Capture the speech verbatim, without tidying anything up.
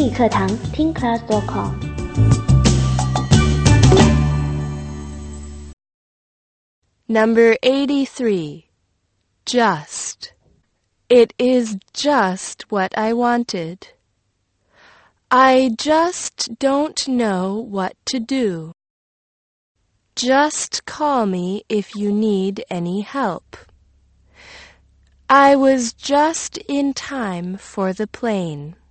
英语课堂听 class dot com。 Number eighty-three. Just. It is just what I wanted. I just don't know what to do. Just call me if you need any help. I was just in time for the plane.